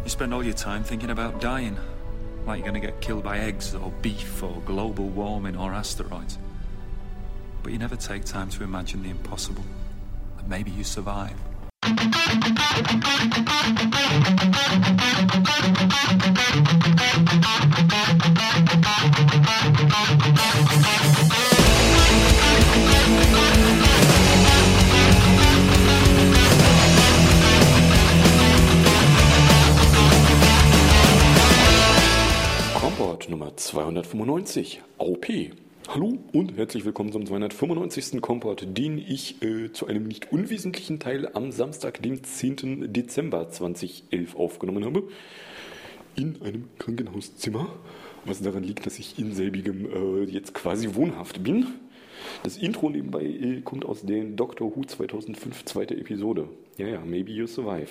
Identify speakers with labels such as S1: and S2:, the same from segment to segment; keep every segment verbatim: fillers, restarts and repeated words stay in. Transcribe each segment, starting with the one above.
S1: You spend all your time thinking about dying, like you're going to get killed by eggs or beef or global warming or asteroids. But you never take time to imagine the impossible, that maybe you survive.
S2: Kompott Nummer zweihundertfünfundneunzig, A O P. Hallo und herzlich willkommen zum zweihundertfünfundneunzigsten Kompott, den ich äh, zu einem nicht unwesentlichen Teil am Samstag, dem zehnten Dezember zweitausendelf aufgenommen habe. In einem Krankenhauszimmer, was daran liegt, dass ich in selbigem äh, jetzt quasi wohnhaft bin. Das Intro nebenbei äh, kommt aus der Doctor Who zweitausendfünf zweite Episode. Ja, ja, Maybe You Survive.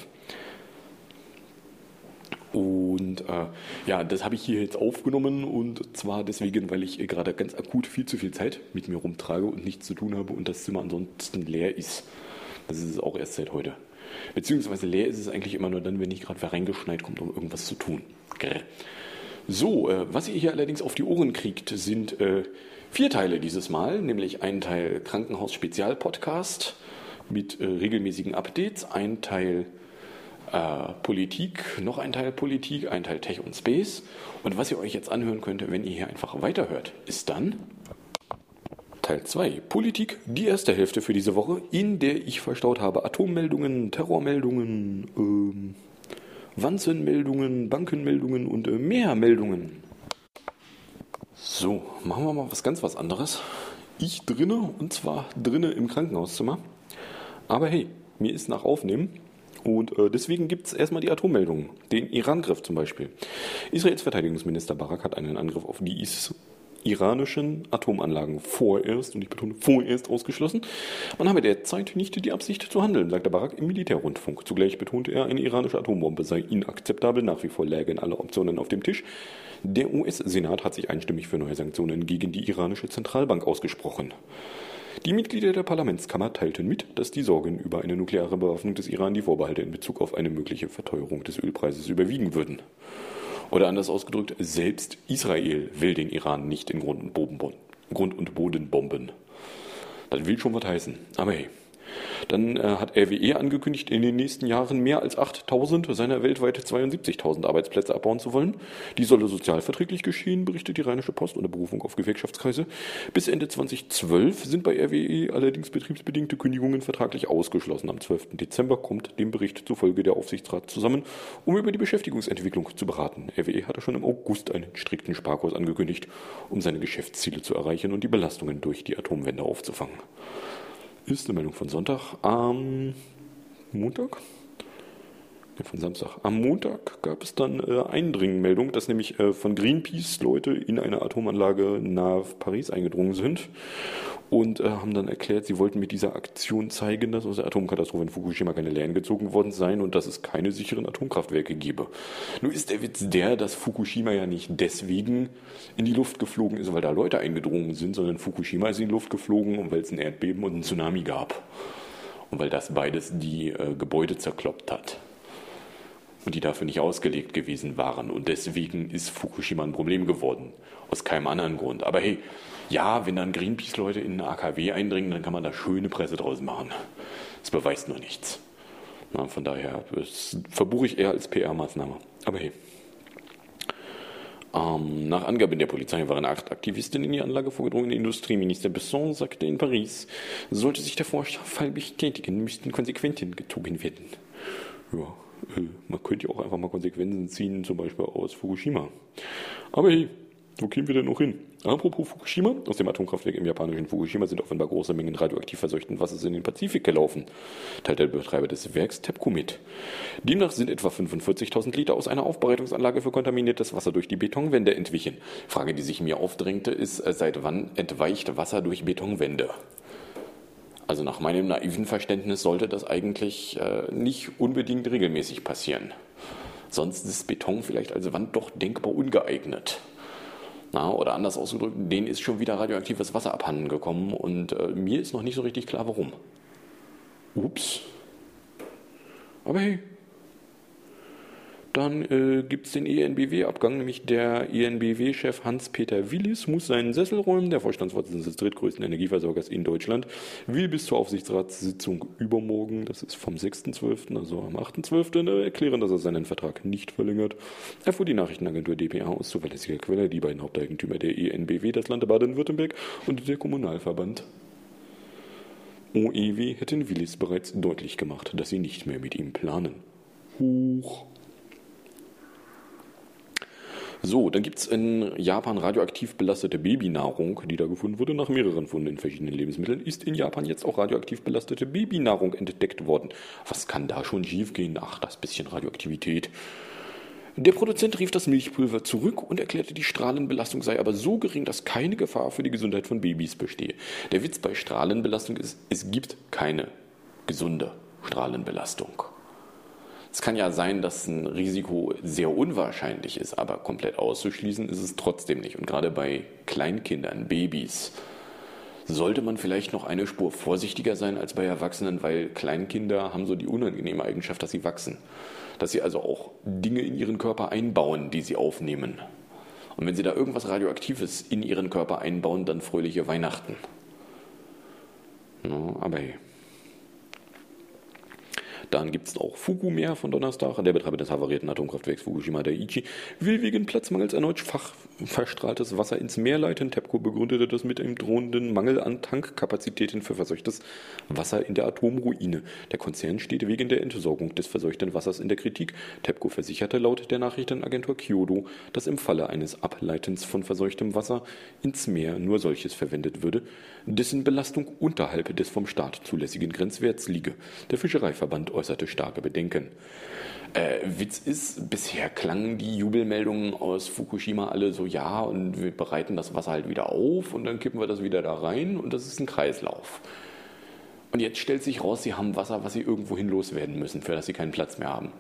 S2: Und äh, ja, das habe ich hier jetzt aufgenommen und zwar deswegen, weil ich gerade ganz akut viel zu viel Zeit mit mir rumtrage und nichts zu tun habe und das Zimmer ansonsten leer ist. Das ist es auch erst seit heute. Beziehungsweise leer ist es eigentlich immer nur dann, wenn nicht gerade wer reingeschneit kommt, um irgendwas zu tun. Grrr. So, äh, was ihr hier allerdings auf die Ohren kriegt, sind äh, vier Teile dieses Mal, nämlich ein Teil Krankenhaus-Spezial-Podcast mit äh, regelmäßigen Updates, ein Teil Äh, Politik, noch ein Teil Politik, ein Teil Tech und Space. Und was ihr euch jetzt anhören könnt, wenn ihr hier einfach weiterhört, ist dann Teil zwei. Politik, die erste Hälfte für diese Woche, in der ich verstaut habe Atommeldungen, Terrormeldungen, ähm, Wanzenmeldungen, Bankenmeldungen und äh, mehr Meldungen. So, machen wir mal was ganz was anderes. Ich drinne, und zwar drinne im Krankenhauszimmer. Aber hey, mir ist nach Aufnehmen. Und äh, deswegen gibt es erstmal die Atommeldungen. Den Iran-Griff zum Beispiel. Israels Verteidigungsminister Barak hat einen Angriff auf die is- iranischen Atomanlagen vorerst, und ich betone vorerst, ausgeschlossen. Man habe derzeit nicht die Absicht zu handeln, sagte Barak im Militärrundfunk. Zugleich betonte er, eine iranische Atombombe sei inakzeptabel, nach wie vor lägen alle Optionen auf dem Tisch. Der U S-Senat hat sich einstimmig für neue Sanktionen gegen die iranische Zentralbank ausgesprochen. Die Mitglieder der Parlamentskammer teilten mit, dass die Sorgen über eine nukleare Bewaffnung des Iran die Vorbehalte in Bezug auf eine mögliche Verteuerung des Ölpreises überwiegen würden. Oder anders ausgedrückt, selbst Israel will den Iran nicht in Grund und Boden, Grund und Boden bomben. Das will schon was heißen, aber hey. Dann äh, hat R W E angekündigt, in den nächsten Jahren mehr als achttausend seiner weltweit zweiundsiebzigtausend Arbeitsplätze abbauen zu wollen. Die solle sozialverträglich geschehen, berichtet die Rheinische Post unter Berufung auf Gewerkschaftskreise. Bis Ende zweitausendzwölf sind bei R W E allerdings betriebsbedingte Kündigungen vertraglich ausgeschlossen. Am zwölften Dezember kommt dem Bericht zufolge der Aufsichtsrat zusammen, um über die Beschäftigungsentwicklung zu beraten. R W E hatte schon im August einen strikten Sparkurs angekündigt, um seine Geschäftsziele zu erreichen und die Belastungen durch die Atomwende aufzufangen. Ist eine Meldung von Sonntag. Am Montag? Ja, von Samstag. Am Montag gab es dann äh, Eindringenmeldung, dass nämlich äh, von Greenpeace Leute in eine Atomanlage nahe Paris eingedrungen sind und äh, haben dann erklärt, sie wollten mit dieser Aktion zeigen, dass aus der Atomkatastrophe in Fukushima keine Lehren gezogen worden seien und dass es keine sicheren Atomkraftwerke gebe. Nur ist der Witz der, dass Fukushima ja nicht deswegen in die Luft geflogen ist, weil da Leute eingedrungen sind, sondern Fukushima ist in die Luft geflogen, und weil es ein Erdbeben und einen Tsunami gab. Und weil das beides die äh, Gebäude zerkloppt hat. Und die dafür nicht ausgelegt gewesen waren. Und deswegen ist Fukushima ein Problem geworden. Aus keinem anderen Grund. Aber hey, ja, wenn dann Greenpeace-Leute in eine A K W eindringen, dann kann man da schöne Presse draus machen. Das beweist nur nichts. Na, von daher, das verbuche ich eher als P R-Maßnahme. Aber hey. Ähm, nach Angaben der Polizei waren acht Aktivistinnen in die Anlage vorgedrungen. Industrieminister Besson sagte in Paris, sollte sich der Vorfall bestätigen, müssten Konsequenzen gezogen werden. Ja. Man könnte ja auch einfach mal Konsequenzen ziehen, zum Beispiel aus Fukushima. Aber hey, wo gehen wir denn noch hin? Apropos Fukushima, aus dem Atomkraftwerk im japanischen Fukushima sind offenbar große Mengen radioaktiv verseuchten Wassers in den Pazifik gelaufen, teilt der Betreiber des Werks TEPCO mit. Demnach sind etwa fünfundvierzigtausend Liter aus einer Aufbereitungsanlage für kontaminiertes Wasser durch die Betonwände entwichen. Frage, die sich mir aufdrängte, ist, seit wann entweicht Wasser durch Betonwände? Also nach meinem naiven Verständnis sollte das eigentlich äh, nicht unbedingt regelmäßig passieren. Sonst ist Beton vielleicht als Wand doch denkbar ungeeignet. Na, oder anders ausgedrückt, denen ist schon wieder radioaktives Wasser abhanden gekommen und äh, mir ist noch nicht so richtig klar, warum. Ups. Aber hey, Dann äh, gibt es den E N B W-Abgang, nämlich der E N B W-Chef Hans-Peter Willis muss seinen Sessel räumen. Der Vorstandsvorsitzende des drittgrößten Energieversorgers in Deutschland will bis zur Aufsichtsratssitzung übermorgen, das ist vom sechsten zwölften, also am achten zwölften erklären, dass er seinen Vertrag nicht verlängert. Erfuhr die Nachrichtenagentur D P A aus zuverlässiger Quelle, die beiden Haupteigentümer der E N B W, das Land Baden-Württemberg und der Kommunalverband O E W hätten Willis bereits deutlich gemacht, dass sie nicht mehr mit ihm planen. Huch. So, dann gibt es in Japan radioaktiv belastete Babynahrung, die da gefunden wurde. Nach mehreren Funden in verschiedenen Lebensmitteln ist in Japan jetzt auch radioaktiv belastete Babynahrung entdeckt worden. Was kann da schon schiefgehen? Ach, das bisschen Radioaktivität. Der Produzent rief das Milchpulver zurück und erklärte, die Strahlenbelastung sei aber so gering, dass keine Gefahr für die Gesundheit von Babys bestehe. Der Witz bei Strahlenbelastung ist, es gibt keine gesunde Strahlenbelastung. Es kann ja sein, dass ein Risiko sehr unwahrscheinlich ist, aber komplett auszuschließen ist es trotzdem nicht. Und gerade bei Kleinkindern, Babys, sollte man vielleicht noch eine Spur vorsichtiger sein als bei Erwachsenen, weil Kleinkinder haben so die unangenehme Eigenschaft, dass sie wachsen. Dass sie also auch Dinge in ihren Körper einbauen, die sie aufnehmen. Und wenn sie da irgendwas Radioaktives in ihren Körper einbauen, dann fröhliche Weihnachten. No, aber hey. Dann gibt es auch Fukumeer von Donnerstag. Der Betreiber des havarierten Atomkraftwerks Fukushima Daiichi will wegen Platzmangels erneut fachverstrahltes Wasser ins Meer leiten. TEPCO begründete das mit einem drohenden Mangel an Tankkapazitäten für verseuchtes Wasser in der Atomruine. Der Konzern steht wegen der Entsorgung des verseuchten Wassers in der Kritik. TEPCO versicherte laut der Nachrichtenagentur Kyodo, dass im Falle eines Ableitens von verseuchtem Wasser ins Meer nur solches verwendet würde, dessen Belastung unterhalb des vom Staat zulässigen Grenzwerts liege. Der Fischereiverband äußerte starke Bedenken. Äh, Witz ist, bisher klangen die Jubelmeldungen aus Fukushima alle so, ja, und wir bereiten das Wasser halt wieder auf und dann kippen wir das wieder da rein und das ist ein Kreislauf. Und jetzt stellt sich raus, sie haben Wasser, was sie irgendwohin loswerden müssen, für das sie keinen Platz mehr haben.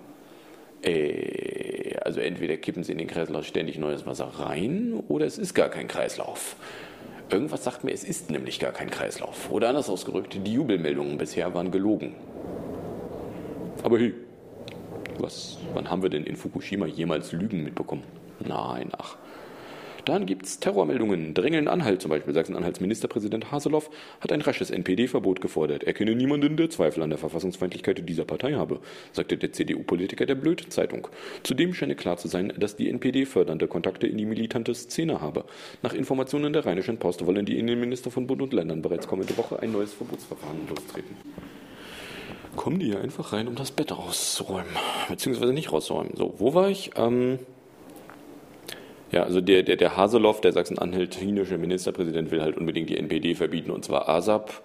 S2: Äh, also entweder kippen sie in den Kreislauf ständig neues Wasser rein oder es ist gar kein Kreislauf. Irgendwas sagt mir, es ist nämlich gar kein Kreislauf. Oder anders ausgedrückt, die Jubelmeldungen bisher waren gelogen. Aber hey, was, wann haben wir denn in Fukushima jemals Lügen mitbekommen? Nein, ach. Dann gibt es Terrormeldungen. Drängeln Anhalt, zum Beispiel Sachsen-Anhalts Ministerpräsident Haseloff hat ein rasches N P D-Verbot gefordert. Er kenne niemanden, der Zweifel an der Verfassungsfeindlichkeit dieser Partei habe, sagte der C D U-Politiker der Blöd-Zeitung. Zudem scheine klar zu sein, dass die N P D fördernde Kontakte in die militante Szene habe. Nach Informationen der Rheinischen Post wollen die Innenminister von Bund und Ländern bereits kommende Woche ein neues Verbotsverfahren lostreten. Kommen die hier einfach rein, um das Bett rauszuräumen, beziehungsweise nicht rauszuräumen. So, wo war ich? Ähm Ja, also der, der, der Haseloff, der sachsen-anhaltinische Ministerpräsident, will halt unbedingt die N P D verbieten, und zwar ASAP.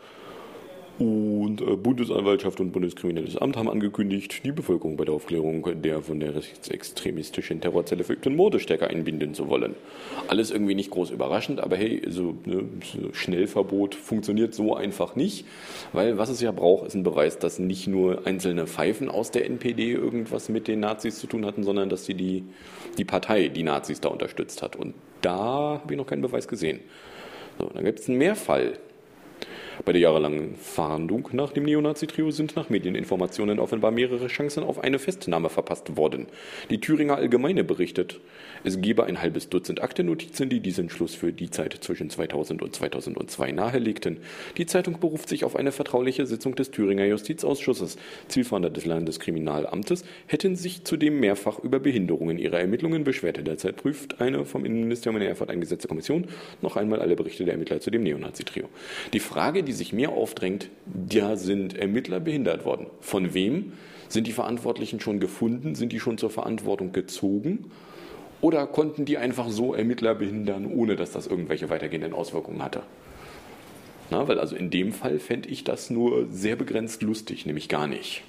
S2: Und äh, Bundesanwaltschaft und Bundeskriminelles Amt haben angekündigt, die Bevölkerung bei der Aufklärung der von der rechtsextremistischen Terrorzelle verübten Morde stärker einbinden zu wollen. Alles irgendwie nicht groß überraschend, aber hey, so, ne, so Schnellverbot funktioniert so einfach nicht, weil was es ja braucht, ist ein Beweis, dass nicht nur einzelne Pfeifen aus der N P D irgendwas mit den Nazis zu tun hatten, sondern dass sie die, die Partei, die Nazis da unterstützt hat. Und da habe ich noch keinen Beweis gesehen. So, dann gibt es einen Mehrfall. Bei der jahrelangen Fahndung nach dem Neonazi-Trio sind nach Medieninformationen offenbar mehrere Chancen auf eine Festnahme verpasst worden. Die Thüringer Allgemeine berichtet, es gebe ein halbes Dutzend Aktennotizen, die diesen Schluss für die Zeit zwischen zweitausend und zweitausendzwei nahelegten. Die Zeitung beruft sich auf eine vertrauliche Sitzung des Thüringer Justizausschusses. Zielfahnder des Landeskriminalamtes hätten sich zudem mehrfach über Behinderungen ihrer Ermittlungen beschwert. Derzeit prüft eine vom Innenministerium in Erfurt eingesetzte Kommission noch einmal alle Berichte der Ermittler zu dem Neonazi-Trio. Die Frage, die sich mir aufdrängt, da sind Ermittler behindert worden. Von wem? Sind die Verantwortlichen schon gefunden? Sind die schon zur Verantwortung gezogen? Oder konnten die einfach so Ermittler behindern, ohne dass das irgendwelche weitergehenden Auswirkungen hatte? Na, weil also in dem Fall fände ich das nur sehr begrenzt lustig, nämlich gar nicht.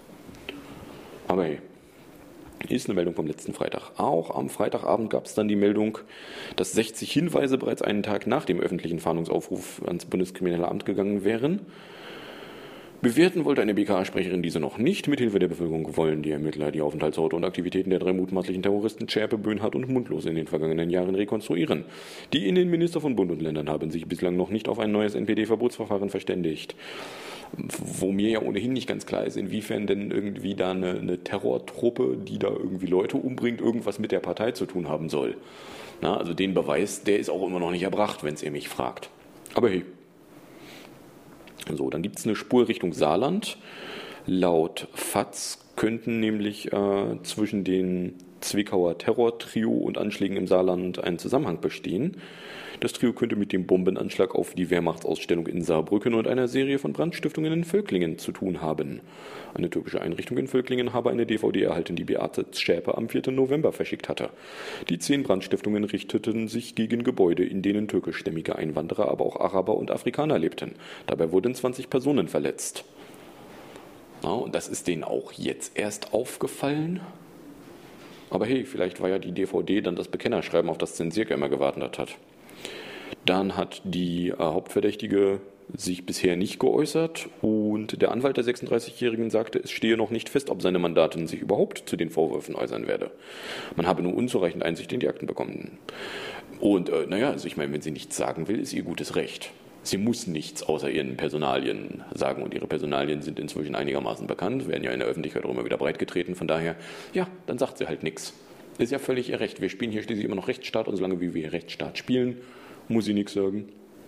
S2: Aber hey, ist eine Meldung vom letzten Freitag. Auch am Freitagabend gab es dann die Meldung, dass sechzig Hinweise bereits einen Tag nach dem öffentlichen Fahndungsaufruf ans Bundeskriminalamt gegangen wären. Bewerten wollte eine B K A-Sprecherin diese noch nicht. Mithilfe der Bevölkerung wollen die Ermittler die Aufenthaltsorte und Aktivitäten der drei mutmaßlichen Terroristen Zschäpe, Böhnhardt und Mundlos in den vergangenen Jahren rekonstruieren. Die Innenminister von Bund und Ländern haben sich bislang noch nicht auf ein neues N P D-Verbotsverfahren verständigt. Wo mir ja ohnehin nicht ganz klar ist, inwiefern denn irgendwie da eine, eine Terrortruppe, die da irgendwie Leute umbringt, irgendwas mit der Partei zu tun haben soll. Na, also den Beweis, der ist auch immer noch nicht erbracht, wenn es ihr mich fragt. Aber hey. So, dann gibt es eine Spur Richtung Saarland. Laut F A Z könnten nämlich äh, zwischen den Zwickauer Terrortrio und Anschlägen im Saarland ein Zusammenhang bestehen. Das Trio könnte mit dem Bombenanschlag auf die Wehrmachtsausstellung in Saarbrücken und einer Serie von Brandstiftungen in Völklingen zu tun haben. Eine türkische Einrichtung in Völklingen habe eine D V D erhalten, die Beate Zschäpe am vierten November verschickt hatte. Die zehn Brandstiftungen richteten sich gegen Gebäude, in denen türkischstämmige Einwanderer, aber auch Araber und Afrikaner lebten. Dabei wurden zwanzig Personen verletzt. Na, und das ist denen auch jetzt erst aufgefallen. Aber hey, vielleicht war ja die D V D dann das Bekennerschreiben, auf das Zensierke immer gewartet hat. Dann hat die äh, Hauptverdächtige sich bisher nicht geäußert und der Anwalt der sechsunddreißigjährigen sagte, es stehe noch nicht fest, ob seine Mandatin sich überhaupt zu den Vorwürfen äußern werde. Man habe nur unzureichend Einsicht in die Akten bekommen. Und äh, naja, also ich meine, wenn sie nichts sagen will, ist ihr gutes Recht. Sie muss nichts außer ihren Personalien sagen und ihre Personalien sind inzwischen einigermaßen bekannt, werden ja in der Öffentlichkeit auch immer wieder breitgetreten, von daher, ja, dann sagt sie halt nichts. Ist ja völlig ihr Recht. Wir spielen hier schließlich immer noch Rechtsstaat und solange wie wir Rechtsstaat spielen, muss sie nichts sagen.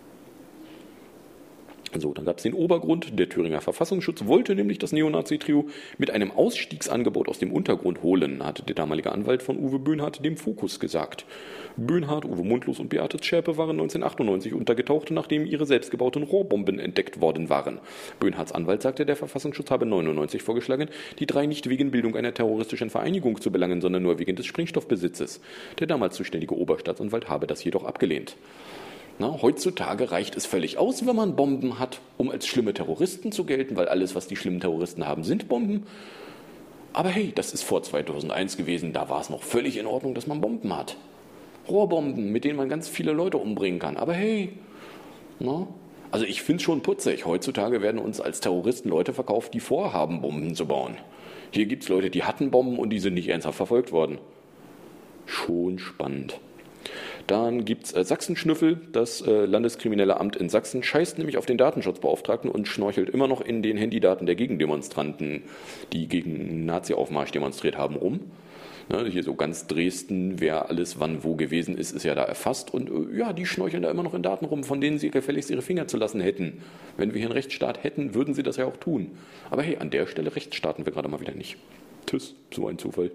S2: So, dann gab es den Obergrund. Der Thüringer Verfassungsschutz wollte nämlich das Neonazi-Trio mit einem Ausstiegsangebot aus dem Untergrund holen, hatte der damalige Anwalt von Uwe Böhnhardt dem Fokus gesagt. Böhnhardt, Uwe Mundlos und Beate Zschäpe waren neunzehnhundertachtundneunzig untergetaucht, nachdem ihre selbstgebauten Rohrbomben entdeckt worden waren. Böhnhardts Anwalt sagte, der Verfassungsschutz habe neunundneunzig vorgeschlagen, die drei nicht wegen Bildung einer terroristischen Vereinigung zu belangen, sondern nur wegen des Sprengstoffbesitzes. Der damals zuständige Oberstaatsanwalt habe das jedoch abgelehnt. Na, heutzutage reicht es völlig aus, wenn man Bomben hat, um als schlimme Terroristen zu gelten, weil alles, was die schlimmen Terroristen haben, sind Bomben. Aber hey, das ist vor zweitausendeins gewesen, da war es noch völlig in Ordnung, dass man Bomben hat. Rohrbomben, mit denen man ganz viele Leute umbringen kann. Aber hey, na, also ich finde es schon putzig. Heutzutage werden uns als Terroristen Leute verkauft, die vorhaben, Bomben zu bauen. Hier gibt es Leute, die hatten Bomben und die sind nicht ernsthaft verfolgt worden. Schon spannend. Dann gibt es äh, Sachsen-Schnüffel, das äh, Landeskriminelle Amt in Sachsen scheißt nämlich auf den Datenschutzbeauftragten und schnorchelt immer noch in den Handydaten der Gegendemonstranten, die gegen Nazi-Aufmarsch demonstriert haben, rum. Ne, hier so ganz Dresden, wer alles wann wo gewesen ist, ist ja da erfasst und äh, ja, die schnorcheln da immer noch in Daten rum, von denen sie gefälligst ihre Finger zu lassen hätten. Wenn wir hier einen Rechtsstaat hätten, würden sie das ja auch tun. Aber hey, an der Stelle Rechtsstaaten wir gerade mal wieder nicht. Tschüss, so ein Zufall.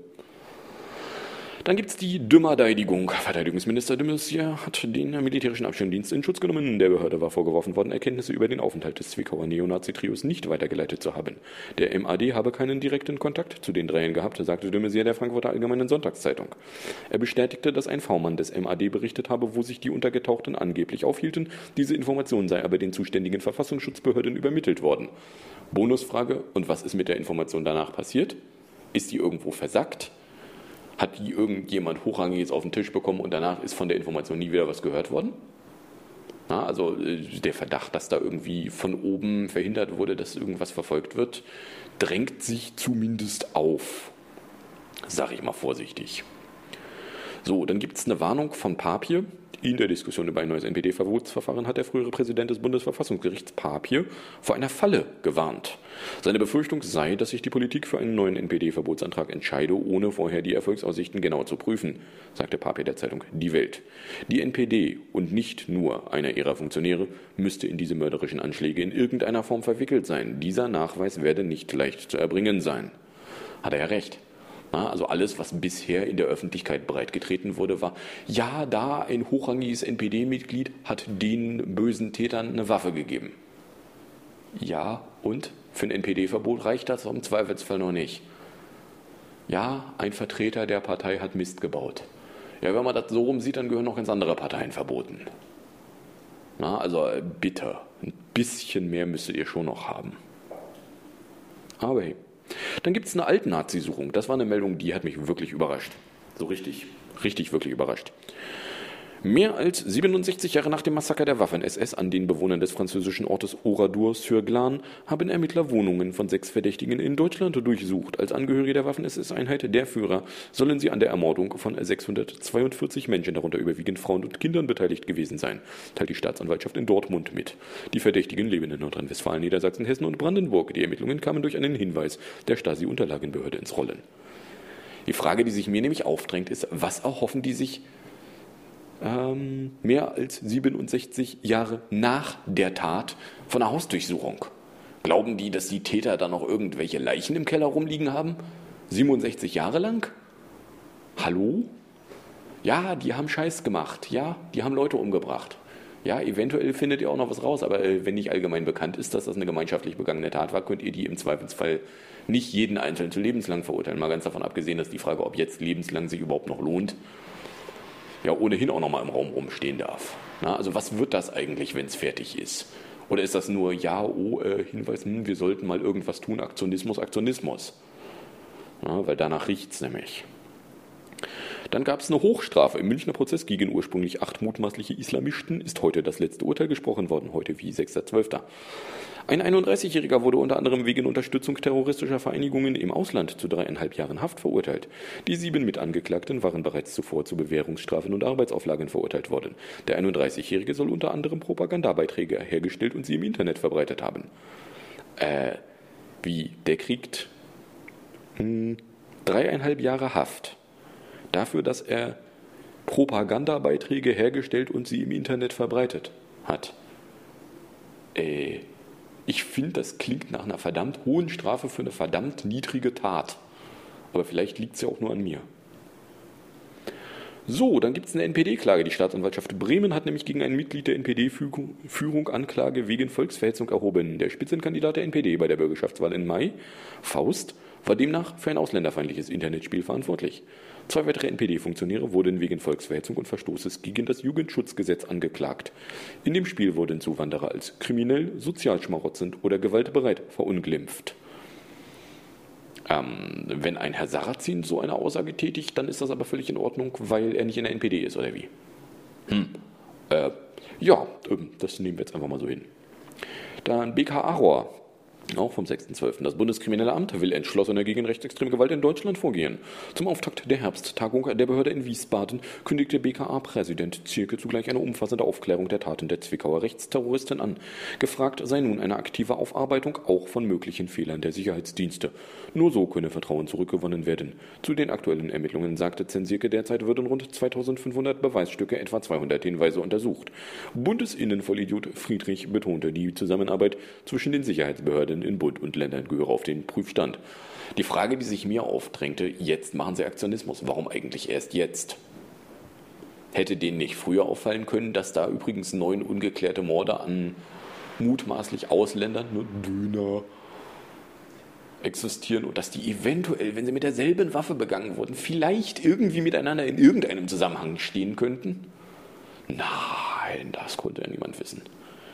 S2: Dann gibt es die Dümmer-Deidigung. Verteidigungsminister de Maizière hat den militärischen Abschirmdienst in Schutz genommen. Der Behörde war vorgeworfen worden, Erkenntnisse über den Aufenthalt des Zwickauer Neonazi-Trios nicht weitergeleitet zu haben. Der M A D habe keinen direkten Kontakt zu den Dreien gehabt, sagte de Maizière der Frankfurter Allgemeinen Sonntagszeitung. Er bestätigte, dass ein V-Mann des M A D berichtet habe, wo sich die Untergetauchten angeblich aufhielten. Diese Information sei aber den zuständigen Verfassungsschutzbehörden übermittelt worden. Bonusfrage, und was ist mit der Information danach passiert? Ist die irgendwo versackt? Hat die irgendjemand Hochrangiges auf den Tisch bekommen und danach ist von der Information nie wieder was gehört worden? Na, also der Verdacht, dass da irgendwie von oben verhindert wurde, dass irgendwas verfolgt wird, drängt sich zumindest auf. Sag ich mal vorsichtig. So, dann gibt es eine Warnung von Papier. In der Diskussion über ein neues N P D-Verbotsverfahren hat der frühere Präsident des Bundesverfassungsgerichts Papier vor einer Falle gewarnt. Seine Befürchtung sei, dass sich die Politik für einen neuen N P D-Verbotsantrag entscheide, ohne vorher die Erfolgsaussichten genau zu prüfen, sagte Papier der Zeitung Die Welt. Die N P D und nicht nur einer ihrer Funktionäre müsste in diese mörderischen Anschläge in irgendeiner Form verwickelt sein. Dieser Nachweis werde nicht leicht zu erbringen sein. Hat er ja recht. Also alles, was bisher in der Öffentlichkeit breitgetreten wurde, war, ja, da ein hochrangiges N P D-Mitglied hat den bösen Tätern eine Waffe gegeben. Ja, und? Für ein N P D-Verbot reicht das im Zweifelsfall noch nicht. Ja, ein Vertreter der Partei hat Mist gebaut. Ja, wenn man das so rum sieht, dann gehören noch ganz andere Parteien verboten. Na, also bitte, ein bisschen mehr müsstet ihr schon noch haben. Aber hey. Dann gibt es eine Alt-Nazi-Suchung. Das war eine Meldung, die hat mich wirklich überrascht. So richtig, richtig, wirklich überrascht. Mehr als siebenundsechzig Jahre nach dem Massaker der Waffen-S S an den Bewohnern des französischen Ortes Oradour-sur-Glane haben Ermittler Wohnungen von sechs Verdächtigen in Deutschland durchsucht. Als Angehörige der Waffen-S S-Einheit der Führer sollen sie an der Ermordung von sechshundertzweiundvierzig Menschen, darunter überwiegend Frauen und Kindern, beteiligt gewesen sein, teilt die Staatsanwaltschaft in Dortmund mit. Die Verdächtigen leben in Nordrhein-Westfalen, Niedersachsen, Hessen und Brandenburg. Die Ermittlungen kamen durch einen Hinweis der Stasi-Unterlagenbehörde ins Rollen. Die Frage, die sich mir nämlich aufdrängt, ist, was erhoffen die sich ähm, mehr als siebenundsechzig Jahre nach der Tat von einer Hausdurchsuchung? Glauben die, dass die Täter da noch irgendwelche Leichen im Keller rumliegen haben? siebenundsechzig Jahre lang? Hallo? Ja, die haben Scheiß gemacht. Ja, die haben Leute umgebracht. Ja, eventuell findet ihr auch noch was raus, aber äh, wenn nicht allgemein bekannt ist, dass das eine gemeinschaftlich begangene Tat war, könnt ihr die im Zweifelsfall nicht jeden Einzelnen zu lebenslang verurteilen. Mal ganz davon abgesehen, dass die Frage, ob jetzt lebenslang sich überhaupt noch lohnt, ja ohnehin auch noch mal im Raum rumstehen darf. Na, also was wird das eigentlich, wenn es fertig ist? Oder ist das nur, ja, oh, äh, Hinweis, hm, wir sollten mal irgendwas tun, Aktionismus, Aktionismus. Ja, weil danach riecht es nämlich. Dann gab es eine Hochstrafe im Münchner Prozess gegen ursprünglich acht mutmaßliche Islamisten, ist heute das letzte Urteil gesprochen worden, heute wie sechster zwölfter Ein einunddreißigjähriger wurde unter anderem wegen Unterstützung terroristischer Vereinigungen im Ausland zu dreieinhalb Jahren Haft verurteilt. Die sieben Mitangeklagten waren bereits zuvor zu Bewährungsstrafen und Arbeitsauflagen verurteilt worden. Der einunddreißigjährige soll unter anderem Propagandabeiträge hergestellt und sie im Internet verbreitet haben. Äh, wie, der kriegt hm, dreieinhalb Jahre Haft dafür, dass er Propagandabeiträge hergestellt und sie im Internet verbreitet hat. Äh, ich finde, das klingt nach einer verdammt hohen Strafe für eine verdammt niedrige Tat. Aber vielleicht liegt es ja auch nur an mir. So, dann gibt es eine N P D-Klage. Die Staatsanwaltschaft Bremen hat nämlich gegen ein Mitglied der N P D-Führung Anklage wegen Volksverhetzung erhoben. Der Spitzenkandidat der N P D bei der Bürgerschaftswahl im Mai, Faust, war demnach für ein ausländerfeindliches Internetspiel verantwortlich. Zwei weitere N P D-Funktionäre wurden wegen Volksverhetzung und Verstoßes gegen das Jugendschutzgesetz angeklagt. In dem Spiel wurden Zuwanderer als kriminell, sozialschmarotzend oder gewaltbereit verunglimpft. Ähm, wenn ein Herr Sarrazin so eine Aussage tätigt, dann ist das aber völlig in Ordnung, weil er nicht in der N P D ist, oder wie? Hm. Äh, ja, das nehmen wir jetzt einfach mal so hin. Dann B K Arrohr. Auch vom sechster zwölfter Das Bundeskriminelle Amt will entschlossener gegen rechtsextreme Gewalt in Deutschland vorgehen. Zum Auftakt der Herbsttagung der Behörde in Wiesbaden kündigte B K A-Präsident Zierke zugleich eine umfassende Aufklärung der Taten der Zwickauer Rechtsterroristen an. Gefragt sei nun eine aktive Aufarbeitung auch von möglichen Fehlern der Sicherheitsdienste. Nur so könne Vertrauen zurückgewonnen werden. Zu den aktuellen Ermittlungen sagte Zierke, derzeit würden rund zweitausendfünfhundert Beweisstücke, etwa zweihundert Hinweise untersucht. Bundesinnenvollidiot Friedrich betonte, die Zusammenarbeit zwischen den Sicherheitsbehörden in Bund und Ländern gehöre auf den Prüfstand. Die Frage, die sich mir aufdrängte, jetzt machen sie Aktionismus. Warum eigentlich erst jetzt? Hätte denen nicht früher auffallen können, dass da übrigens neun ungeklärte Morde an mutmaßlich Ausländern, ne, Döner, existieren und dass die eventuell, wenn sie mit derselben Waffe begangen wurden, vielleicht irgendwie miteinander in irgendeinem Zusammenhang stehen könnten? Nein, das konnte ja niemand wissen.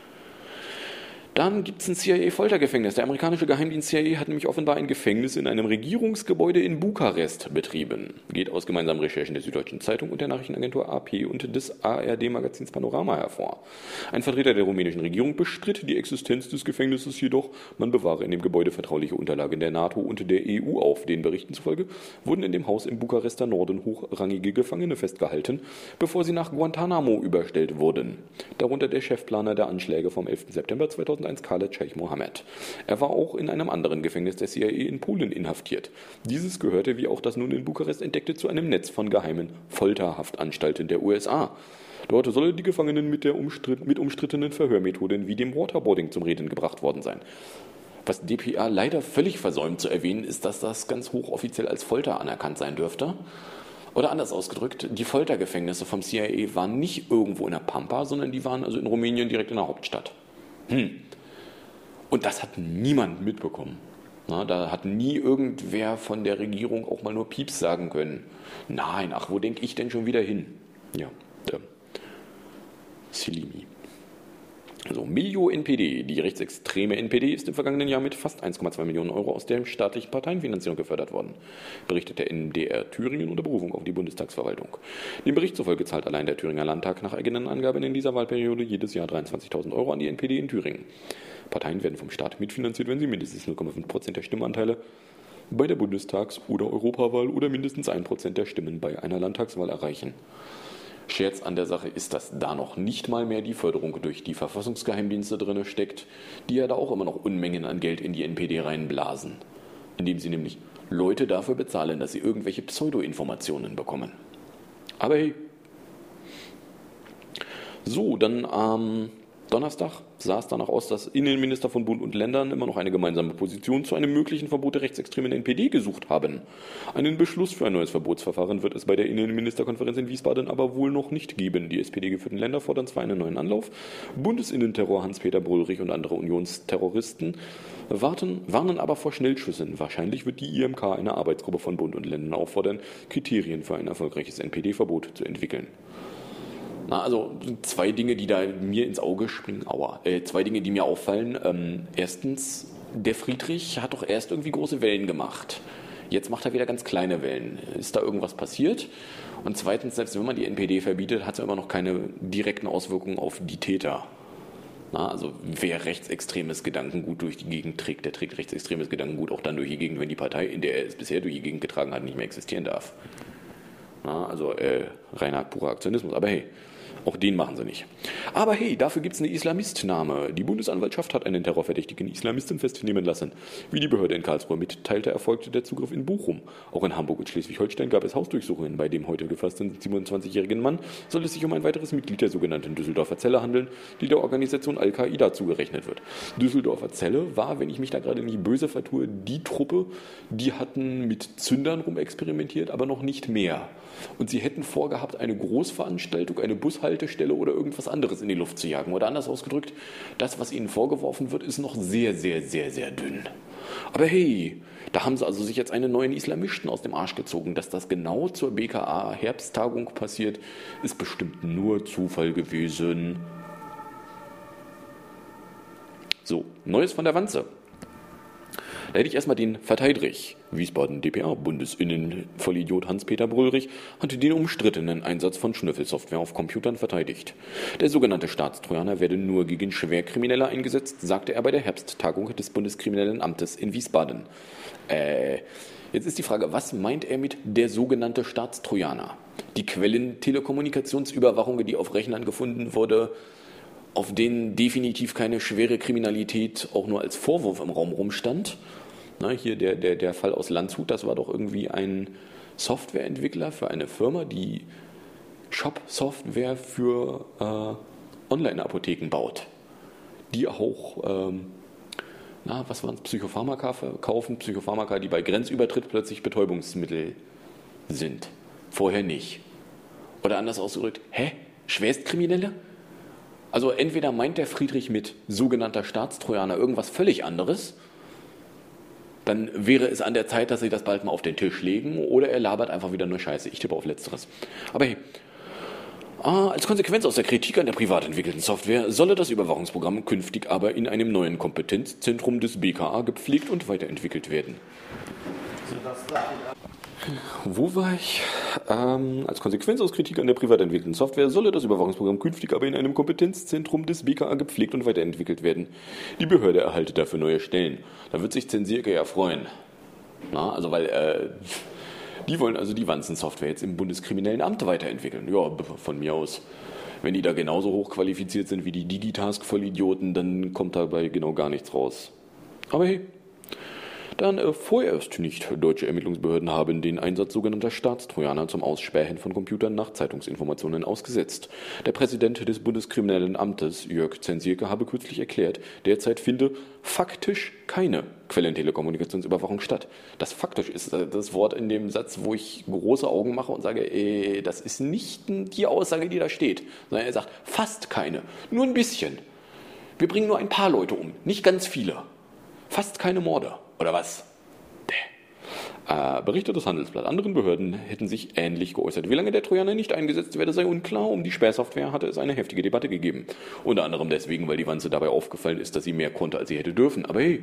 S2: Dann gibt es ein C I A-Foltergefängnis. Der amerikanische Geheimdienst C I A hat nämlich offenbar ein Gefängnis in einem Regierungsgebäude in Bukarest betrieben. Geht aus gemeinsamen Recherchen der Süddeutschen Zeitung und der Nachrichtenagentur A P und des A R D-Magazins Panorama hervor. Ein Vertreter der rumänischen Regierung bestritt die Existenz des Gefängnisses jedoch. Man bewahre in dem Gebäude vertrauliche Unterlagen der NATO und der E U auf. Den Berichten zufolge wurden in dem Haus im Bukarester Norden hochrangige Gefangene festgehalten, bevor sie nach Guantanamo überstellt wurden. Darunter der Chefplaner der Anschläge vom elften September zweitausendeins, Khaled Sheikh Mohammed. Er war auch in einem anderen Gefängnis der C I A in Polen inhaftiert. Dieses gehörte, wie auch das nun in Bukarest entdeckte, zu einem Netz von geheimen Folterhaftanstalten der U S A. Dort sollen die Gefangenen mit, der umstritt, mit umstrittenen Verhörmethoden wie dem Waterboarding zum Reden gebracht worden sein. Was D P A leider völlig versäumt zu erwähnen, ist, dass das ganz hochoffiziell als Folter anerkannt sein dürfte. Oder anders ausgedrückt, die Foltergefängnisse vom C I A waren nicht irgendwo in der Pampa, sondern die waren also in Rumänien direkt in der Hauptstadt. Hm. Und das hat niemand mitbekommen. Na, da hat nie irgendwer von der Regierung auch mal nur Pieps sagen können. Nein, ach, wo denke ich denn schon wieder hin? Ja, äh, Silimi. Also Miljo N P D, die rechtsextreme N P D, ist im vergangenen Jahr mit fast eins Komma zwei Millionen Euro aus der staatlichen Parteienfinanzierung gefördert worden, berichtet der N D R Thüringen unter Berufung auf die Bundestagsverwaltung. Dem Bericht zufolge zahlt allein der Thüringer Landtag nach eigenen Angaben in dieser Wahlperiode jedes Jahr dreiundzwanzigtausend Euro an die N P D in Thüringen. Parteien werden vom Staat mitfinanziert, wenn sie mindestens null Komma fünf Prozent der Stimmanteile bei der Bundestags- oder Europawahl oder mindestens ein Prozent der Stimmen bei einer Landtagswahl erreichen. Scherz an der Sache ist, dass da noch nicht mal mehr die Förderung durch die Verfassungsgeheimdienste drin steckt, die ja da auch immer noch Unmengen an Geld in die N P D reinblasen, indem sie nämlich Leute dafür bezahlen, dass sie irgendwelche Pseudo-Informationen bekommen. Aber hey. So, dann am ähm, Donnerstag sah es danach aus, dass Innenminister von Bund und Ländern immer noch eine gemeinsame Position zu einem möglichen Verbot der rechtsextremen N P D gesucht haben. Einen Beschluss für ein neues Verbotsverfahren wird es bei der Innenministerkonferenz in Wiesbaden aber wohl noch nicht geben. Die S P D-geführten Länder fordern zwar einen neuen Anlauf, Bundesinnenterror Hans-Peter Brüllrich und andere Unionsterroristen warten, warnen aber vor Schnellschüssen. Wahrscheinlich wird die I M K eine Arbeitsgruppe von Bund und Ländern auffordern, Kriterien für ein erfolgreiches N P D-Verbot zu entwickeln. Na, also zwei Dinge, die da mir ins Auge springen, aua, äh, zwei Dinge, die mir auffallen. Ähm, erstens, der Friedrich hat doch erst irgendwie große Wellen gemacht. Jetzt macht er wieder ganz kleine Wellen. Ist da irgendwas passiert? Und zweitens, selbst wenn man die N P D verbietet, hat es ja immer noch keine direkten Auswirkungen auf die Täter. Na, also wer rechtsextremes Gedankengut durch die Gegend trägt, der trägt rechtsextremes Gedankengut auch dann durch die Gegend, wenn die Partei, in der er es bisher durch die Gegend getragen hat, nicht mehr existieren darf. Na, also äh, reiner purer Aktionismus. Aber hey, auch den machen sie nicht. Aber hey, dafür gibt es eine Islamistnahme. Die Bundesanwaltschaft hat einen terrorverdächtigen Islamisten festnehmen lassen. Wie die Behörde in Karlsruhe mitteilte, erfolgte der Zugriff in Bochum. Auch in Hamburg und Schleswig-Holstein gab es Hausdurchsuchungen. Bei dem heute gefassten siebenundzwanzigjährigen Mann soll es sich um ein weiteres Mitglied der sogenannten Düsseldorfer Zelle handeln, die der Organisation Al-Qaida zugerechnet wird. Düsseldorfer Zelle war, wenn ich mich da gerade nicht böse vertue, die Truppe, die hatten mit Zündern rumexperimentiert, aber noch nicht mehr. Und sie hätten vorgehabt, eine Großveranstaltung, eine Bushaltestelle oder irgendwas anderes in die Luft zu jagen. Oder anders ausgedrückt, das, was ihnen vorgeworfen wird, ist noch sehr, sehr, sehr, sehr dünn. Aber hey, da haben sie also sich jetzt einen neuen Islamisten aus dem Arsch gezogen. Dass das genau zur B K A-Herbsttagung passiert, ist bestimmt nur Zufall gewesen. So, Neues von der Wanze. Da hätte ich erstmal den Verteidrich. Wiesbaden D P A, Bundesinnenvollidiot Hans-Peter Brüllrich, hatte den umstrittenen Einsatz von Schnüffelsoftware auf Computern verteidigt. Der sogenannte Staatstrojaner werde nur gegen Schwerkriminelle eingesetzt, sagte er bei der Herbsttagung des Bundeskriminellen Amtes in Wiesbaden. Äh, jetzt ist die Frage, was meint er mit der sogenannte Staatstrojaner? Die Quellentelekommunikationsüberwachung, die auf Rechnern gefunden wurde, auf denen definitiv keine schwere Kriminalität auch nur als Vorwurf im Raum rumstand. Na, hier der, der, der Fall aus Landshut, das war doch irgendwie ein Softwareentwickler für eine Firma, die Shop-Software für äh, Online-Apotheken baut. Die auch, ähm, na, was waren es, Psychopharmaka verkaufen, Psychopharmaka, die bei Grenzübertritt plötzlich Betäubungsmittel sind. Vorher nicht. Oder anders ausgedrückt, hä? Schwerstkriminelle? Also entweder meint der Friedrich mit sogenannter Staatstrojaner irgendwas völlig anderes, dann wäre es an der Zeit, dass sie das bald mal auf den Tisch legen, oder er labert einfach wieder nur Scheiße. Ich tippe auf Letzteres. Aber hey, ah, als Konsequenz aus der Kritik an der privat entwickelten Software solle das Überwachungsprogramm künftig aber in einem neuen Kompetenzzentrum des B K A gepflegt und weiterentwickelt werden. Wo war ich? Ähm, als Konsequenz aus Kritik an der privat entwickelten Software solle das Überwachungsprogramm künftig aber in einem Kompetenzzentrum des B K A gepflegt und weiterentwickelt werden. Die Behörde erhalte dafür neue Stellen. Da wird sich Zensierke ja freuen. Na, also weil äh, die wollen also die Wanzensoftware jetzt im Bundeskriminellen Amt weiterentwickeln. Ja, von mir aus. Wenn die da genauso hochqualifiziert sind wie die Digitask-Vollidioten, dann kommt dabei genau gar nichts raus. Aber hey, dann äh, vorerst nicht. Deutsche Ermittlungsbehörden haben den Einsatz sogenannter Staatstrojaner zum Ausspähen von Computern nach Zeitungsinformationen ausgesetzt. Der Präsident des Bundeskriminellen Amtes, Jörg Zensierke, habe kürzlich erklärt, derzeit finde faktisch keine Quellentelekommunikationsüberwachung statt. Das faktisch ist äh, das Wort in dem Satz, wo ich große Augen mache und sage, äh, das ist nicht die Aussage, die da steht, sondern er sagt, fast keine, nur ein bisschen. Wir bringen nur ein paar Leute um, nicht ganz viele. Fast keine Morde. Oder was? Äh, berichtet das Handelsblatt. Anderen Behörden hätten sich ähnlich geäußert. Wie lange der Trojaner nicht eingesetzt werde, sei unklar. Um die Sperrsoftware hatte es eine heftige Debatte gegeben. Unter anderem deswegen, weil die Wanze dabei aufgefallen ist, dass sie mehr konnte, als sie hätte dürfen. Aber hey,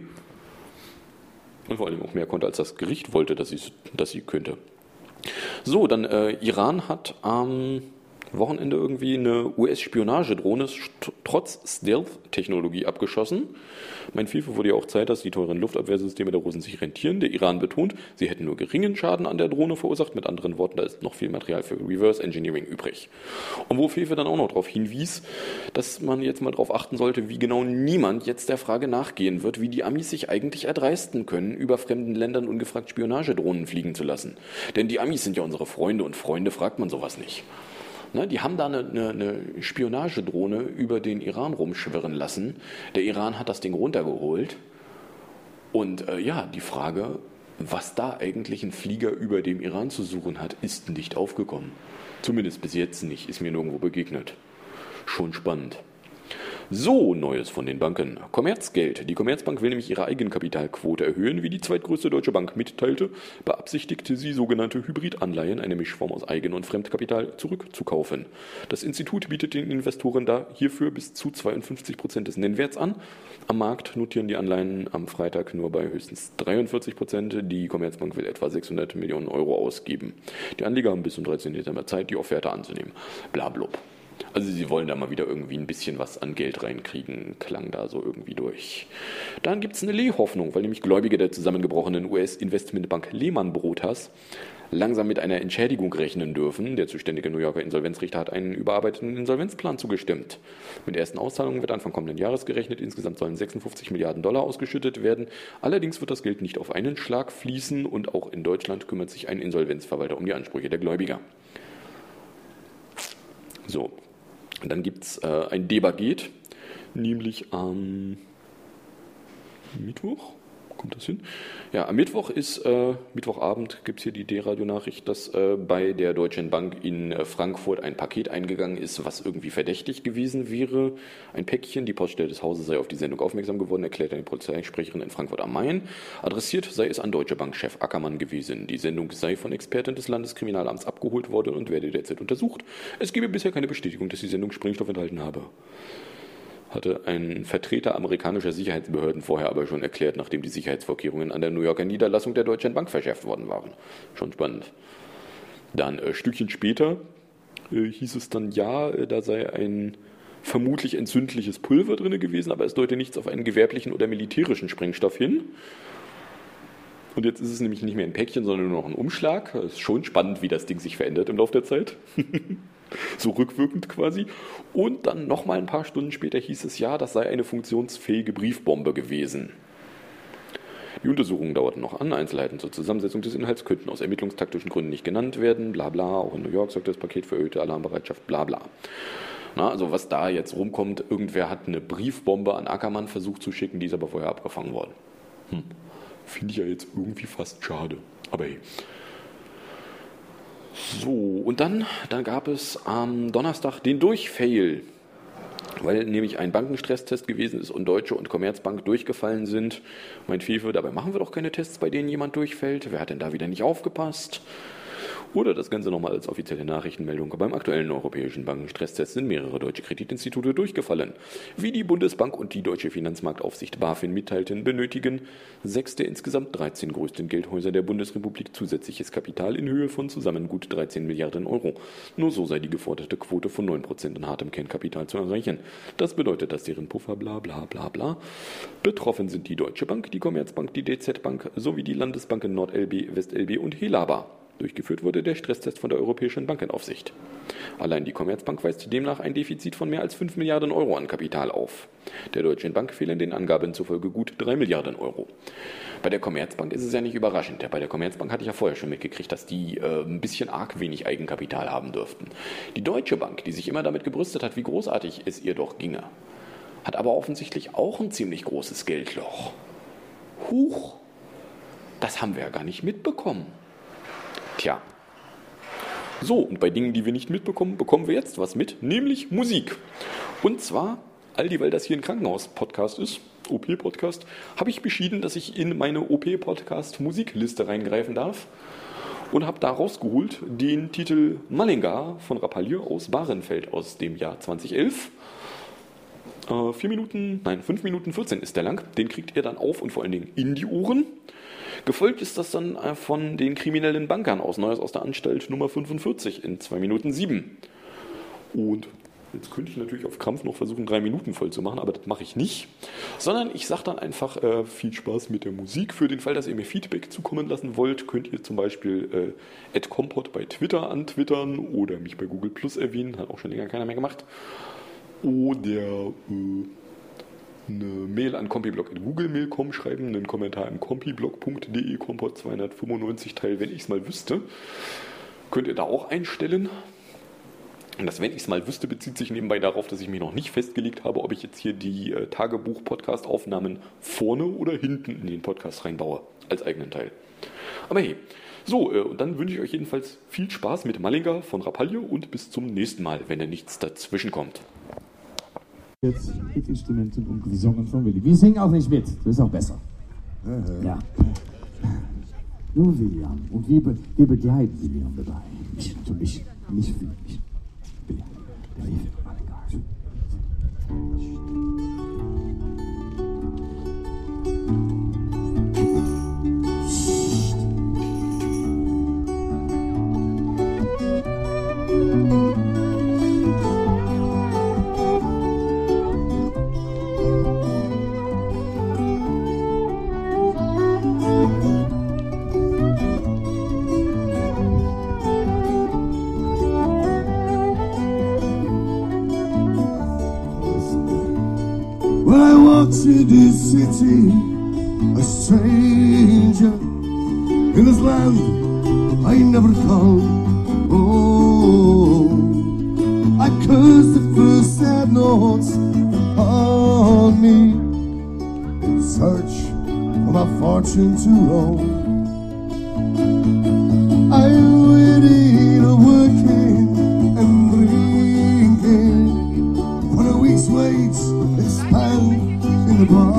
S2: und vor allem auch mehr konnte, als das Gericht wollte, dass sie, dass sie könnte. So, dann äh, Iran hat am ähm, Wochenende irgendwie eine U S-Spionagedrohne trotz Stealth-Technologie abgeschossen. Mein FIFA wurde ja auch Zeit, dass die teuren Luftabwehrsysteme der Russen sich rentieren. Der Iran betont, sie hätten nur geringen Schaden an der Drohne verursacht. Mit anderen Worten, da ist noch viel Material für Reverse Engineering übrig. Und wo FIFA dann auch noch darauf hinwies, dass man jetzt mal darauf achten sollte, wie genau niemand jetzt der Frage nachgehen wird, wie die Amis sich eigentlich erdreisten können, über fremden Ländern ungefragt Spionagedrohnen fliegen zu lassen. Denn die Amis sind ja unsere Freunde und Freunde fragt man sowas nicht. Ne, die haben da eine, eine, eine Spionagedrohne über den Iran rumschwirren lassen. Der Iran hat das Ding runtergeholt. Und äh, ja, die Frage, was da eigentlich ein Flieger über dem Iran zu suchen hat, ist nicht aufgekommen. Zumindest bis jetzt nicht, ist mir nirgendwo begegnet. Schon spannend. So, Neues von den Banken. Commerzgeld. Die Commerzbank will nämlich ihre Eigenkapitalquote erhöhen. Wie die zweitgrößte deutsche Bank mitteilte, beabsichtigte sie, sogenannte Hybridanleihen, eine Mischform aus Eigen- und Fremdkapital, zurückzukaufen. Das Institut bietet den Investoren da hierfür bis zu zweiundfünfzig Prozent des Nennwerts an. Am Markt notieren die Anleihen am Freitag nur bei höchstens dreiundvierzig Prozent. Die Commerzbank will etwa sechshundert Millionen Euro ausgeben. Die Anleger haben bis zum dreizehnten Dezember Zeit, die Offerte anzunehmen. Blablub. Also sie wollen da mal wieder irgendwie ein bisschen was an Geld reinkriegen, klang da so irgendwie durch. Dann gibt es eine Lehrhoffnung, weil nämlich Gläubige der zusammengebrochenen U S-Investmentbank Lehman Brothers langsam mit einer Entschädigung rechnen dürfen. Der zuständige New Yorker Insolvenzrichter hat einen überarbeiteten Insolvenzplan zugestimmt. Mit ersten Auszahlungen wird Anfang kommenden Jahres gerechnet. Insgesamt sollen sechsundfünfzig Milliarden Dollar ausgeschüttet werden. Allerdings wird das Geld nicht auf einen Schlag fließen und auch in Deutschland kümmert sich ein Insolvenzverwalter um die Ansprüche der Gläubiger. So, und dann gibt es äh, ein Debaget, nämlich am Mittwoch. Kommt das hin? Ja, am Mittwoch ist, äh, Mittwochabend gibt es hier die D-Radio-Nachricht, dass äh, bei der Deutschen Bank in äh, Frankfurt ein Paket eingegangen ist, was irgendwie verdächtig gewesen wäre. Ein Päckchen, die Poststelle des Hauses sei auf die Sendung aufmerksam geworden, erklärt eine Polizeisprecherin in Frankfurt am Main. Adressiert sei es an Deutsche Bank-Chef Ackermann gewesen. Die Sendung sei von Experten des Landeskriminalamts abgeholt worden und werde derzeit untersucht. Es gebe bisher keine Bestätigung, dass die Sendung Sprengstoff enthalten habe. Hatte ein Vertreter amerikanischer Sicherheitsbehörden vorher aber schon erklärt, nachdem die Sicherheitsvorkehrungen an der New Yorker Niederlassung der Deutschen Bank verschärft worden waren. Schon spannend. Dann ein äh, Stückchen später äh, hieß es dann, ja, äh, da sei ein vermutlich entzündliches Pulver drin gewesen, aber es deute nichts auf einen gewerblichen oder militärischen Sprengstoff hin. Und jetzt ist es nämlich nicht mehr ein Päckchen, sondern nur noch ein Umschlag. Es ist schon spannend, wie das Ding sich verändert im Laufe der Zeit. So rückwirkend quasi. Und dann nochmal ein paar Stunden später hieß es, ja, das sei eine funktionsfähige Briefbombe gewesen. Die Untersuchungen dauerten noch an. Einzelheiten zur Zusammensetzung des Inhalts könnten aus ermittlungstaktischen Gründen nicht genannt werden. Bla bla. Auch in New York sorgt das Paket für erhöhte Alarmbereitschaft. Bla bla. Na, also was da jetzt rumkommt, irgendwer hat eine Briefbombe an Ackermann versucht zu schicken, die ist aber vorher abgefangen worden. Hm. Finde ich ja jetzt irgendwie fast schade. Aber hey. So, und dann, dann gab es am Donnerstag den Durchfail, weil nämlich ein Bankenstresstest gewesen ist und Deutsche und Commerzbank durchgefallen sind. Mein FIFA, dabei machen wir doch keine Tests, bei denen jemand durchfällt. Wer hat denn da wieder nicht aufgepasst? Oder das Ganze nochmal als offizielle Nachrichtenmeldung. Beim aktuellen europäischen Bankenstresstest sind mehrere deutsche Kreditinstitute durchgefallen. Wie die Bundesbank und die Deutsche Finanzmarktaufsicht BaFin mitteilten, benötigen sechs der insgesamt dreizehn größten Geldhäuser der Bundesrepublik zusätzliches Kapital in Höhe von zusammen gut dreizehn Milliarden Euro. Nur so sei die geforderte Quote von neun Prozent an hartem Kernkapital zu erreichen. Das bedeutet, dass deren Puffer bla bla bla bla. Betroffen sind die Deutsche Bank, die Commerzbank, die D Z Bank sowie die Landesbanken Nord-L B, West-L B und Helaba. Durchgeführt wurde der Stresstest von der Europäischen Bankenaufsicht. Allein die Commerzbank weist demnach ein Defizit von mehr als fünf Milliarden Euro an Kapital auf. Der Deutschen Bank fehlen den Angaben zufolge gut drei Milliarden Euro. Bei der Commerzbank ist es ja nicht überraschend. Bei der Commerzbank hatte ich ja vorher schon mitgekriegt, dass die äh, ein bisschen arg wenig Eigenkapital haben dürften. Die Deutsche Bank, die sich immer damit gebrüstet hat, wie großartig es ihr doch ginge, hat aber offensichtlich auch ein ziemlich großes Geldloch. Huch, das haben wir ja gar nicht mitbekommen. Tja. So, und bei Dingen, die wir nicht mitbekommen, bekommen wir jetzt was mit, nämlich Musik. Und zwar, all die, weil das hier ein Krankenhaus-Podcast ist, O P-Podcast, habe ich beschieden, dass ich in meine O P-Podcast-Musikliste reingreifen darf und habe da rausgeholt den Titel Malinga von Rapalje aus Bahrenfeld aus dem Jahr zweitausendelf. Äh, vier Minuten, nein, fünf Minuten vierzehn ist der lang. Den kriegt ihr dann auf und vor allen Dingen in die Ohren. Gefolgt ist das dann äh, von den kriminellen Bankern aus Neues aus der Anstalt Nummer fünfundvierzig in zwei Minuten sieben. Und jetzt könnte ich natürlich auf Krampf noch versuchen, drei Minuten voll zu machen, aber das mache ich nicht. Sondern ich sage dann einfach äh, viel Spaß mit der Musik. Für den Fall, dass ihr mir Feedback zukommen lassen wollt, könnt ihr zum Beispiel äh, at kompott bei Twitter antwittern oder mich bei Google Plus erwähnen. Hat auch schon länger keiner mehr gemacht. Oder äh, eine Mail an kompiblog at googlemail punkt com schreiben, einen Kommentar im kompiblog punkt de, kompott zweihundertfünfundneunzig Teil, wenn ich es mal wüsste. Könnt ihr da auch einstellen. Und das, wenn ich es mal wüsste, bezieht sich nebenbei darauf, dass ich mich noch nicht festgelegt habe, ob ich jetzt hier die äh, Tagebuch-Podcast-Aufnahmen vorne oder hinten in den Podcast reinbaue, als eigenen Teil. Aber hey, so, äh, und dann wünsche ich euch jedenfalls viel Spaß mit Malinga von Rapalje und bis zum nächsten Mal, wenn da nichts dazwischen kommt.
S3: Jetzt mit Instrumenten und gesungen von Willi. Wir singen auch nicht mit, das ist auch besser. Ja. ja. Nur William. Und wir, be wir begleiten William dabei. Nicht für mich, nicht für mich. William, der liebe Malinga.
S4: To this city, a stranger in this land I never called home. I cursed the first sad notes on me in search for my fortune to roll. I'm waiting, working and drinking for a week's wait expand in the bar.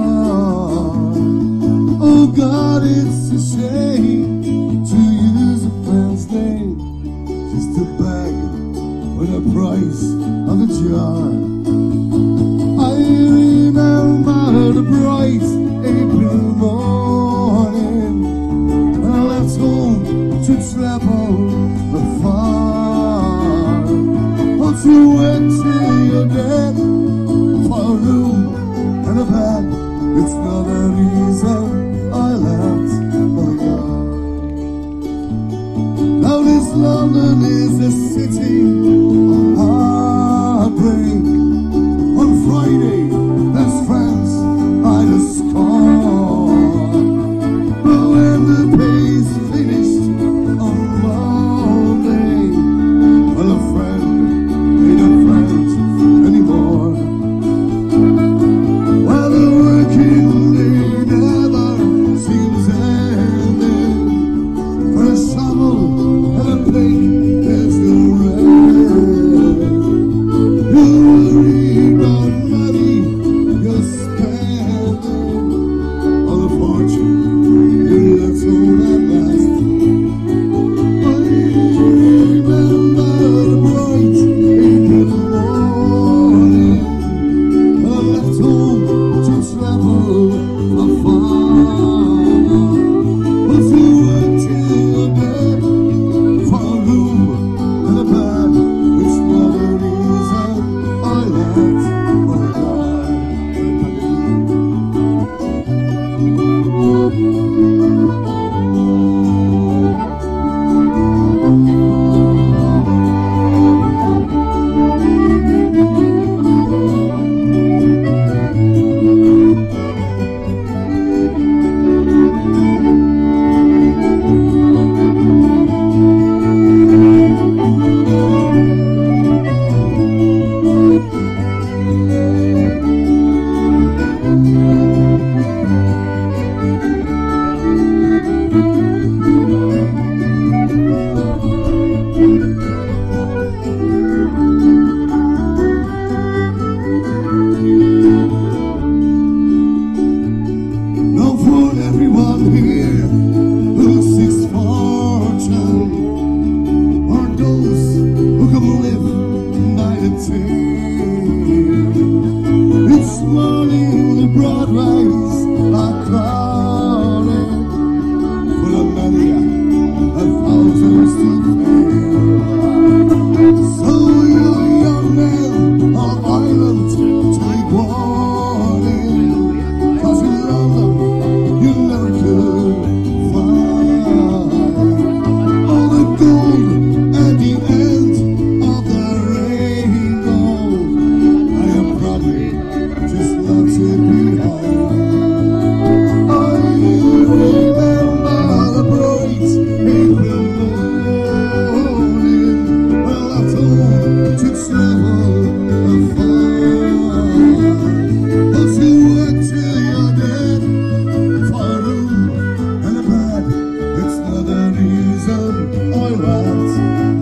S4: Oh God, it's a shame to use a friend's name just to beg for the price of the jar. I remember the bright April morning when I left home to travel afar. Oh, to wait till you're dead for a room and a bed, it's not a reason I left Malinga. Now this London is a city of heartbreak. On Friday, best friends I discord. But when the pay's finished on Monday, well, a friend ain't a friend anymore. There's no rain.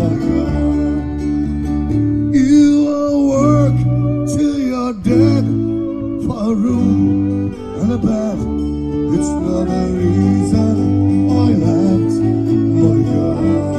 S4: my God. You will work till you're dead for a room and a bed. It's not a reason why not, my God.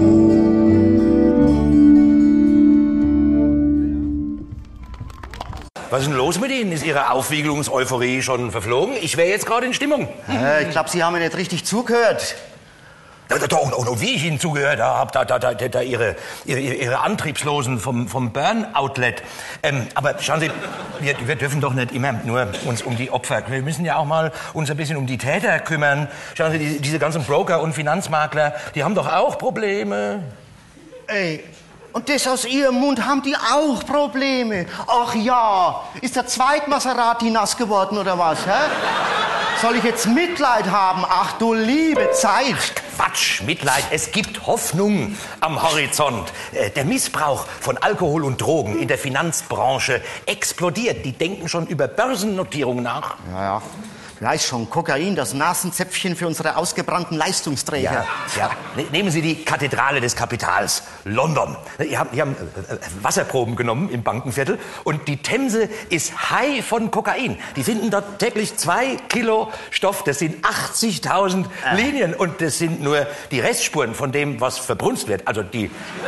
S5: Was ist denn los mit Ihnen? Ist Ihre Aufwiegelungseuphorie schon verflogen? Ich wäre jetzt gerade in Stimmung.
S6: Äh, ich glaube, Sie haben mir nicht richtig zugehört.
S5: Da, da, und, und, und wie ich Ihnen zugehört habe, da, da, da, da ihre, ihre, ihre Antriebslosen vom, vom Burn-Outlet. Ähm, aber schauen Sie, wir, wir dürfen doch nicht immer nur uns um die Opfer. Wir müssen ja auch mal uns ein bisschen um die Täter kümmern. Schauen Sie, die, diese ganzen Broker und Finanzmakler, die haben doch auch Probleme.
S6: Ey, und das aus Ihrem Mund, haben die auch Probleme? Ach ja, ist der zweite Maserati nass geworden oder was, hä? Soll ich jetzt Mitleid haben? Ach du liebe Zeit.
S5: Quatsch, Mitleid. Es gibt Hoffnung am Horizont. Äh, der Missbrauch von Alkohol und Drogen in der Finanzbranche explodiert. Die denken schon über Börsennotierungen nach.
S6: Ja, ja. Weiß schon, Kokain, das Nasenzäpfchen für unsere ausgebrannten Leistungsträger.
S5: Ja, ja. Ne- Nehmen Sie die Kathedrale des Kapitals, London. Die haben, die haben äh, Wasserproben genommen im Bankenviertel und die Themse ist high von Kokain. Die finden dort täglich zwei Kilo Stoff. Das sind achtzigtausend äh. Linien und das sind nur die Restspuren von dem, was verbrunst wird. Also die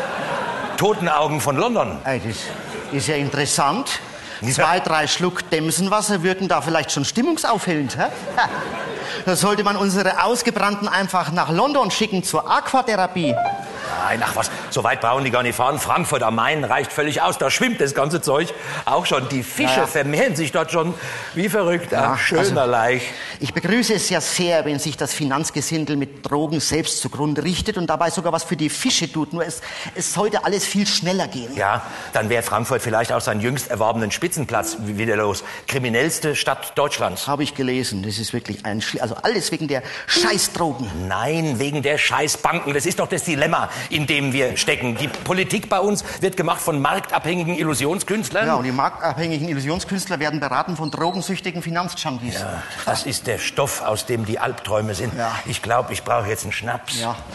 S5: toten Augen von London.
S6: Ey, das ist ja interessant. Zwei, drei Schluck Dämsenwasser wirken da vielleicht schon stimmungsaufhellend. Hä? Ha. Da sollte man unsere Ausgebrannten einfach nach London schicken zur Aquatherapie.
S5: Nein, ach was, so weit brauchen die gar nicht fahren. Frankfurt am Main reicht völlig aus. Da schwimmt das ganze Zeug auch schon. Die Fische
S6: Ja, ja.
S5: vermehren sich dort schon wie verrückt.
S6: Ja,
S5: Ach, schönerleich.
S6: Also, ich begrüße es ja sehr, wenn sich das Finanzgesindel mit Drogen selbst zugrunde richtet und dabei sogar was für die Fische tut. Nur es, es sollte alles viel schneller gehen.
S5: Ja, dann wäre Frankfurt vielleicht auch seinen jüngst erworbenen Spitzenplatz wieder los. Kriminellste Stadt Deutschlands.
S6: Habe ich gelesen. Das ist wirklich ein Schli also alles wegen der Scheißdrogen.
S5: Nein, wegen der Scheißbanken. Das ist doch das Dilemma, in dem wir stecken. Die Politik bei uns wird gemacht von marktabhängigen Illusionskünstlern.
S6: Ja, und die marktabhängigen Illusionskünstler werden beraten von drogensüchtigen Finanzjunkies.
S5: Ja, das ist der Stoff, aus dem die Albträume sind.
S6: Ja.
S5: Ich glaube, ich brauche jetzt einen Schnaps.
S6: Ja,